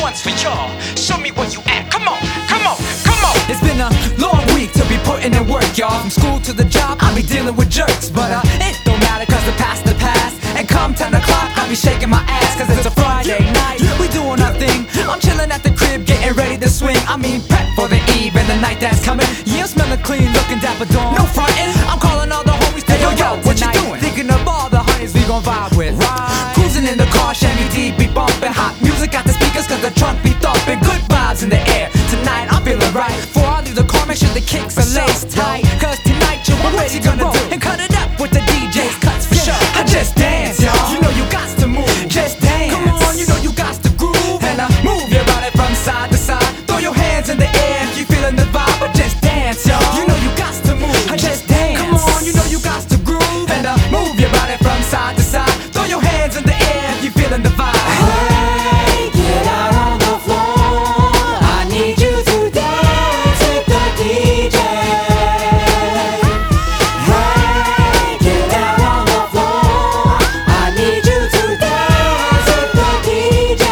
one's for y'all. Show me where you at. Come on, come on, come on. It's been a long week to be putting in work, y'all. From school to the job, I'll be dealing with jerks. But it don't matter cause the past the past. And come 10 o'clock, I'll be shaking my ass cause it's a Friday night. We doing our thing, I'm chilling at the crib, getting ready to swing. I mean prep for the eve and the night that's coming. Yeah, I'm smelling clean, looking dapper dawn. No frontin', I'm calling all the homies to yo, what you doing? Thinking of all the honeys we gon' vibe with. Right. Cruising in the car, Chevy D be bumping. Hot music at the speakers cause the trunk be thumping. Good vibes in the air, tonight I'm feeling right. Before I leave the car, make sure the kicks are laced tight. Cause tonight you're what you gonna do? And cut it up with the DJ's cuts for sure. I just dance, y'all. You know you got to move. Just dance. Come on, you know you got to groove. And move your body from side to side. Throw your hands in the air if you feeling the vibe. But just dance, y'all. You know you got to move. Just dance. Come on, you know you got to groove. And move your body from side to side. Throw your hands in the air if you feeling the vibe. Hey, get out on the floor. I need you to dance with the DJ. Hey, get out on the floor. I need you to dance with the DJ.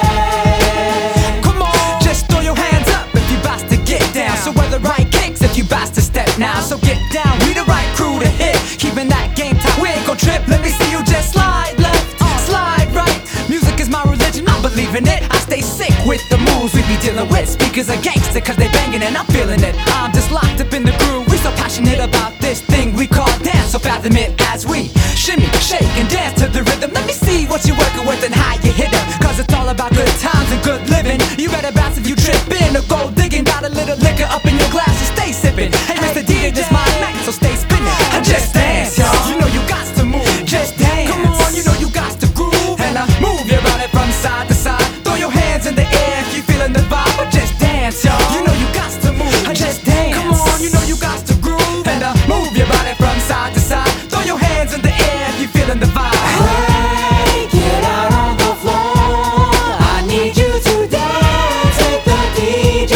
Come on, just throw your hands up if you bout to get down. So wear the right kicks if you bout to step now. So get down, we the right crew to hit. Keeping that game tight, we ain't gon' trip. Let me see you just slide left, slide right. Music is my religion, I believe in it. I stay sick with the moves we be dealing with. Speakers are gangster cause they banging and I'm feeling it. I'm just locked up in the groove. We so passionate about this thing we call dance. So fathom it as we shimmy, shake and dance to the rhythm. Let me see what you're working with and how you hit 'em. Cause it's all about good times and good living. You better bounce if you trippin' or go digging. Got a little liquor up in your glass and stay sipping. Hey Mr. DJ, this my night, so stay spinning. And just dance, y'all. You know you got to move. Just dance. Come on, you know you got to groove. And move your body from side to side. Throw your hands in the air if you feeling the vibe. But just dance, y'all. You know you got to move. Just dance. Come on, you know you got to groove. And move your body from side to side. Throw your hands in the air if you feeling the vibe. Hey, get out on the floor. I need you to dance with the DJ.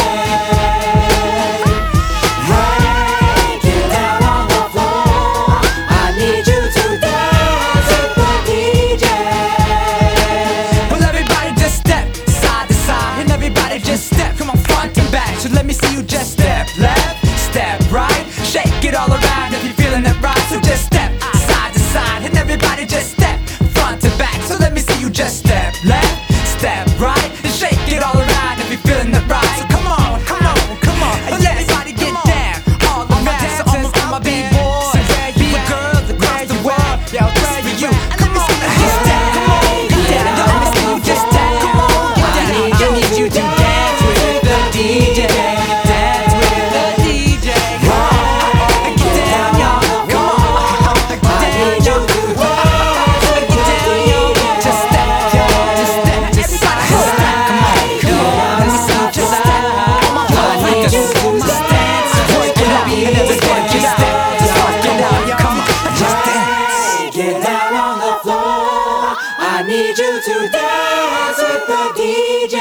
Hey, get out on the floor. I need you to dance with the DJ. Well, everybody just step side to side. And everybody just step, come on, front and back. So let me see you just step left, step right. Shake it all around if you're feeling it right. So just step side to side. And everybody just step front and back. So let me see you just step left, step right. And shake it all around if you're feeling it right. So come on, come on, come on. Well, everybody get down. All the dancers, all my B-boys, B-girls across the world. Yo, this for you. Let me see you just down. Come on, get down. Yo, let me see you just down. Come on, get down. I need you to dance with the DJ. Dance with the DJ. Come on, get down, y'all. Come on, get down, y'all. Get down, y'all. Just step, y'all. Just step, just step. Come on, come on. Let me see you just step. Come on, I need you to just dance. Work it out, and everybody just step. Just work it out, y'all. Come on, just dance. Hey, get down on the floor. I need you to dance with the DJ.